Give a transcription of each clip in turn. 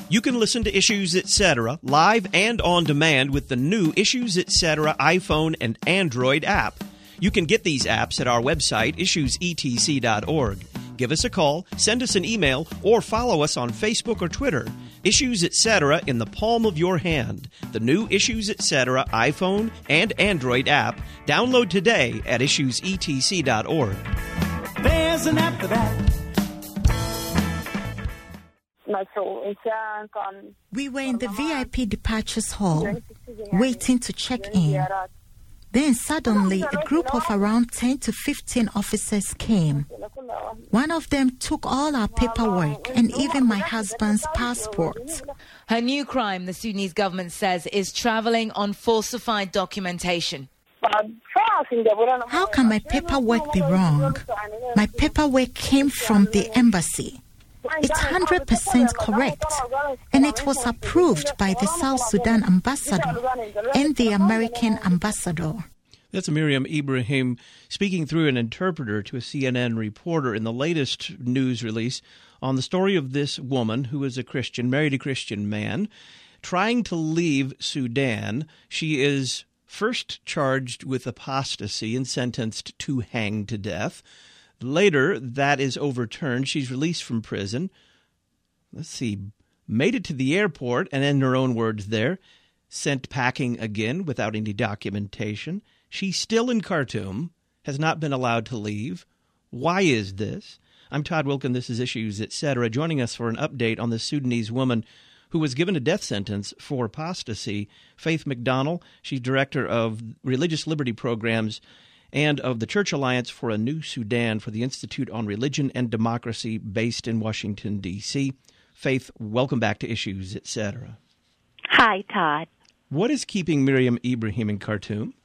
You can listen to Issues Etc. live and on demand with the new Issues Etc. iPhone and Android app. You can get these apps at our website, issuesetc.org. Give us a call, send us an email, or follow us on Facebook or Twitter. Issues Etc. in the palm of your hand. The new Issues Etc. iPhone and Android app. Download today at issuesetc.org. There's an app for that. We were in the VIP departures hall, waiting to check in. Then suddenly, a group of around 10 to 15 officers came. One of them took all our paperwork and even my husband's passport. Her new crime, the Sudanese government says, is traveling on falsified documentation. How can my paperwork be wrong? My paperwork came from the embassy. It's 100% correct, and it was approved by the South Sudan ambassador and the American ambassador. That's Miriam Ibrahim speaking through an interpreter to a CNN reporter in the latest news release on the story of this woman who is a Christian, married a Christian man, trying to leave Sudan. She is first charged with apostasy and sentenced to hang to death. Later, that is overturned. She's released from prison. Made it to the airport, and in her own words there, sent packing again without any documentation. She's still in Khartoum, has not been allowed to leave. Why is this? I'm Todd Wilkin. This is Issues Etc. Joining us for an update on the Sudanese woman who was given a death sentence for apostasy, Faith McDonald. She's director of religious liberty programs and of the Church Alliance for a New Sudan for the Institute on Religion and Democracy based in Washington, D.C. Faith, welcome back to Issues Etc. Hi, Todd. What is keeping Miriam Ibrahim in Khartoum?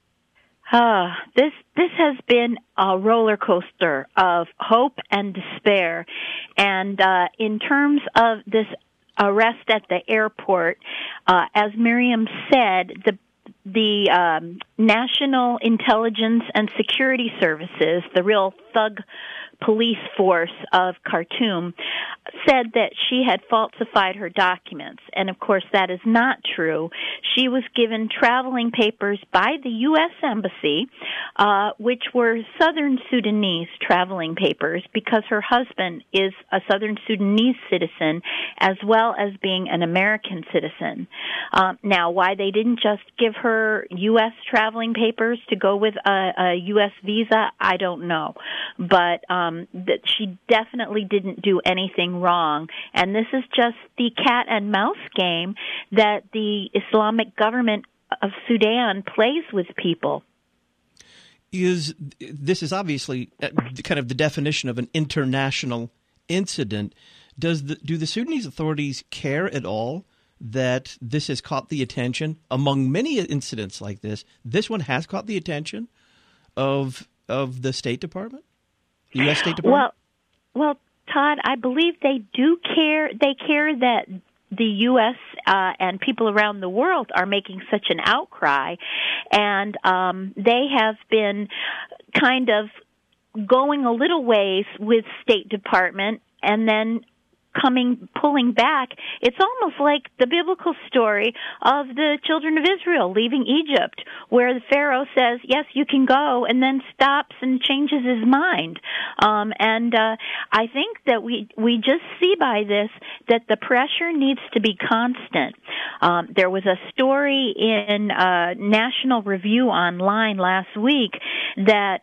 This has been a roller coaster of hope and despair. And in terms of this arrest at the airport, as Miriam said, the National Intelligence and Security Services, the real thug police force of Khartoum, said that she had falsified her documents. And, of course, that is not true. She was given traveling papers by the U.S. Embassy, which were Southern Sudanese traveling papers, because her husband is a Southern Sudanese citizen as well as being an American citizen. Now, why they didn't just give her U.S. traveling papers to go with a U.S. visa, I don't know. But that she definitely didn't do anything wrong. And this is just the cat and mouse game that the Islamic government of Sudan plays with people. This is obviously kind of the definition of an international incident. Do the Sudanese authorities care at all that this has caught the attention? Among many incidents like this one has caught the attention of the State Department? The U.S. State Department? Well, Todd, I believe they do care. They care that the U.S. And people around the world are making such an outcry, and they have been kind of going a little ways with State Department and then pulling back. It's almost like the biblical story of the children of Israel leaving Egypt, where the Pharaoh says, yes, you can go, and then stops and changes his mind. And I think that we just see by this that the pressure needs to be constant. There was a story in National Review Online last week that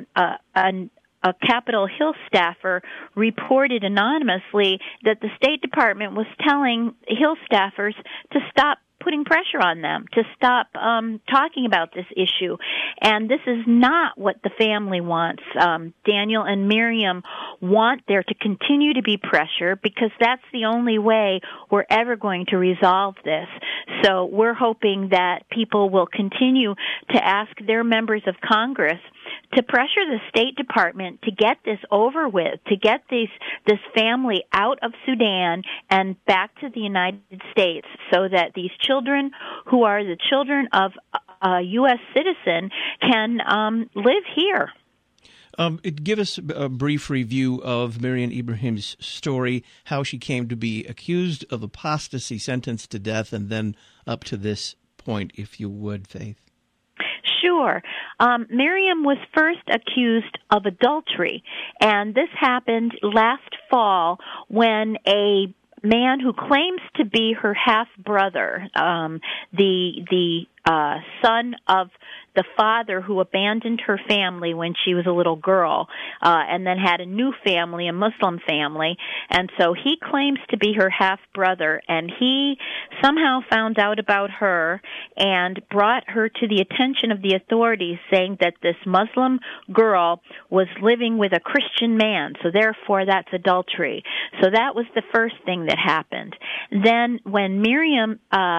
a Capitol Hill staffer reported anonymously that the State Department was telling Hill staffers to stop putting pressure on them, to stop talking about this issue. And this is not what the family wants. Daniel and Miriam want there to continue to be pressure, because that's the only way we're ever going to resolve this. So we're hoping that people will continue to ask their members of Congress to pressure the State Department to get this over with, to get this family out of Sudan and back to the United States, so that these children, who are the children of a U.S. citizen, can live here. Give us a brief review of Miriam Ibrahim's story, how she came to be accused of apostasy, sentenced to death, and then up to this point, if you would, Faith. Sure. Miriam was first accused of adultery, and this happened last fall when a man who claims to be her half-brother, the son of the father who abandoned her family when she was a little girl, and then had a new family, a Muslim family, and so he claims to be her half-brother, and he somehow found out about her and brought her to the attention of the authorities, saying that this Muslim girl was living with a Christian man, so therefore that's adultery. So that was the first thing that happened. Then when Miriam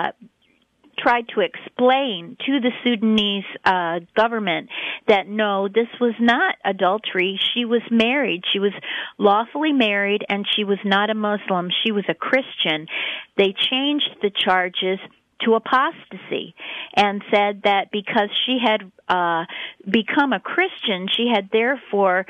tried to explain to the Sudanese government that no, this was not adultery. She was married. She was lawfully married, and she was not a Muslim. She was a Christian. They changed the charges to apostasy and said that because she had become a Christian, she had therefore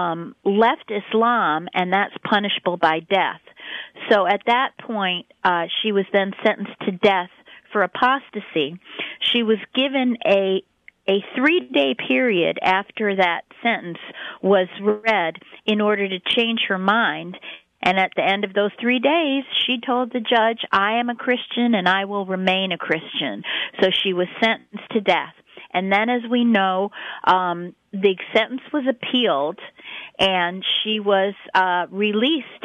left Islam, and that's punishable by death. So at that point, she was then sentenced to death for apostasy. She was given a 3-day period after that sentence was read in order to change her mind. And at the end of those 3 days, she told the judge, I am a Christian and I will remain a Christian. So she was sentenced to death. And then, as we know, the sentence was appealed and she was released.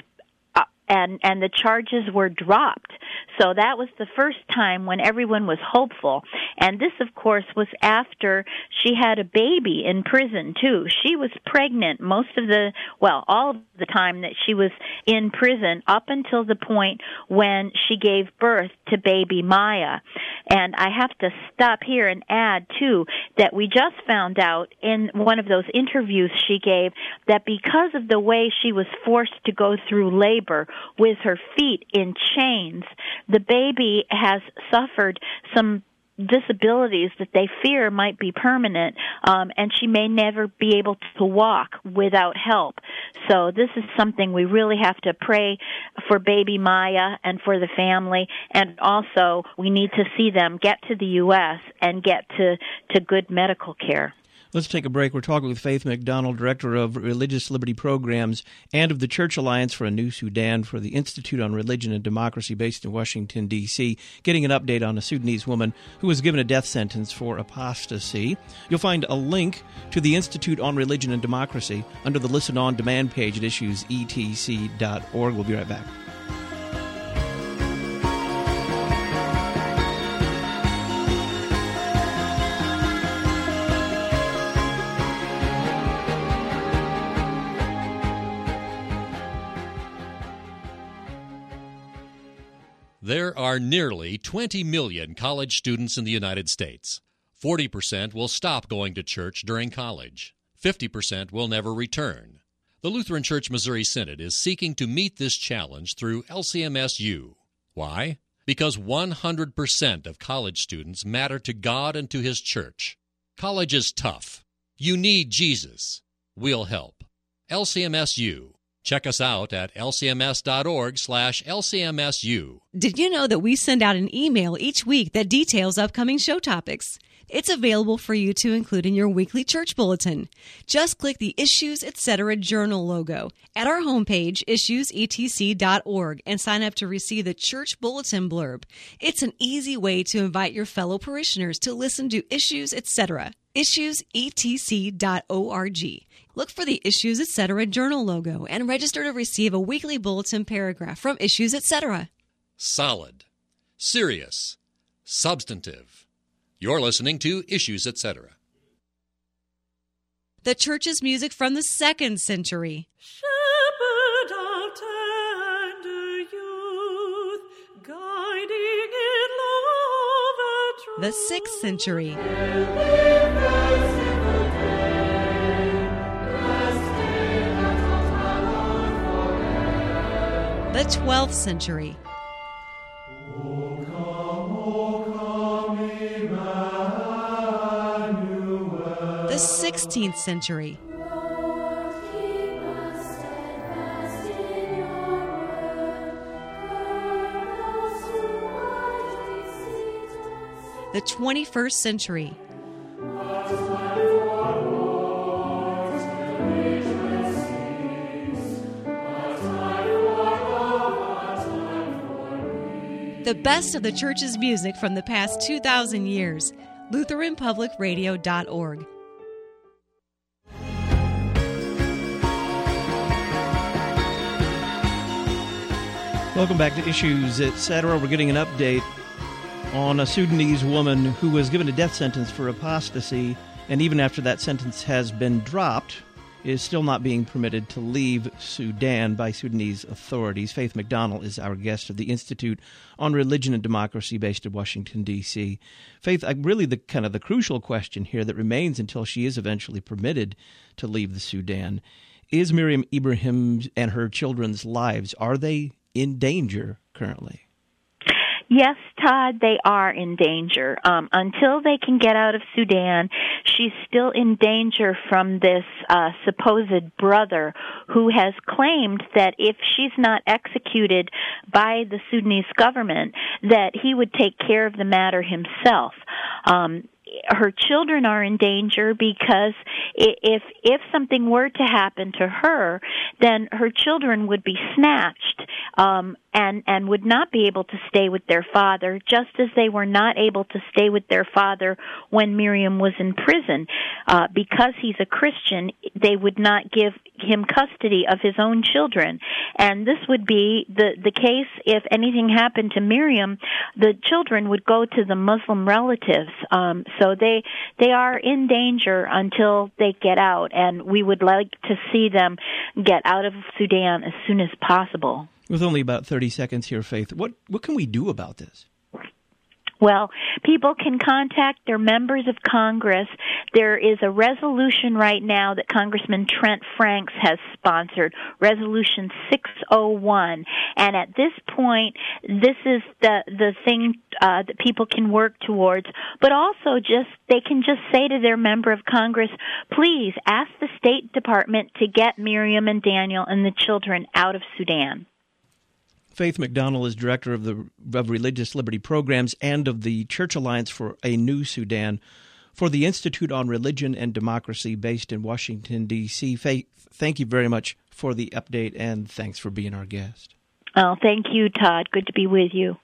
And the charges were dropped. So that was the first time when everyone was hopeful. And this, of course, was after she had a baby in prison, too. She was pregnant all of the time that she was in prison up until the point when she gave birth to baby Maya. And I have to stop here and add, too, that we just found out in one of those interviews she gave that because of the way she was forced to go through labor with her feet in chains, the baby has suffered some disabilities that they fear might be permanent, and she may never be able to walk without help. So this is something we really have to pray for baby Maya and for the family, and also we need to see them get to the U.S. and get to good medical care. Let's take a break. We're talking with Faith McDonald, Director of Religious Liberty Programs and of the Church Alliance for a New Sudan for the Institute on Religion and Democracy based in Washington, D.C., getting an update on a Sudanese woman who was given a death sentence for apostasy. You'll find a link to the Institute on Religion and Democracy under the Listen On Demand page at issuesetc.org. We'll be right back. There are nearly 20 million college students in the United States. 40% will stop going to church during college. 50% will never return. The Lutheran Church Missouri Synod is seeking to meet this challenge through LCMSU. Why? Because 100% of college students matter to God and to His church. College is tough. You need Jesus. We'll help. LCMSU. Check us out at lcms.org/LCMSU. Did you know that we send out an email each week that details upcoming show topics? It's available for you to include in your weekly church bulletin. Just click the Issues Etc. Journal logo at our homepage, issuesetc.org, and sign up to receive the church bulletin blurb. It's an easy way to invite your fellow parishioners to listen to Issues Etc. issuesetc.org. Look for the Issues Etc. Journal logo and register to receive a weekly bulletin paragraph from Issues Etc. Solid, serious, substantive. You're listening to Issues Etc. The church's music from the 2nd century. Shepherd of tender youth, guiding in love and truth. The 6th century. The 12th century. The 16th century. the 21st century. The best of the church's music from the past 2,000 years. LutheranPublicRadio.org. Welcome back to Issues Etc. We're getting an update on a Sudanese woman who was given a death sentence for apostasy, and even after that sentence has been dropped, is still not being permitted to leave Sudan by Sudanese authorities. Faith McDonald is our guest of the Institute on Religion and Democracy based in Washington, D.C. Faith, really the crucial question here that remains until she is eventually permitted to leave the Sudan is Miriam Ibrahim and her children's lives. Are they in danger currently? Yes, Todd, they are in danger. Until they can get out of Sudan, she's still in danger from this supposed brother who has claimed that if she's not executed by the Sudanese government, that he would take care of the matter himself. Her children are in danger because if something were to happen to her, then her children would be snatched and would not be able to stay with their father, just as they were not able to stay with their father when Miriam was in prison. Because he's a Christian, they would not give him custody of his own children. And this would be the case if anything happened to Miriam. The children would go to the Muslim relatives. So they are in danger until they get out, and we would like to see them get out of Sudan as soon as possible. With only about 30 seconds here, Faith, what can we do about this? Well, people can contact their members of Congress. There is a resolution right now that Congressman Trent Franks has sponsored, Resolution 601. And at this point, this is the thing that people can work towards. But also they can just say to their member of Congress, please ask the State Department to get Miriam and Daniel and the children out of Sudan. Faith McDonald is director of Religious Liberty Programs and of the Church Alliance for a New Sudan for the Institute on Religion and Democracy based in Washington, D.C. Faith, thank you very much for the update, and thanks for being our guest. Oh, thank you, Todd. Good to be with you.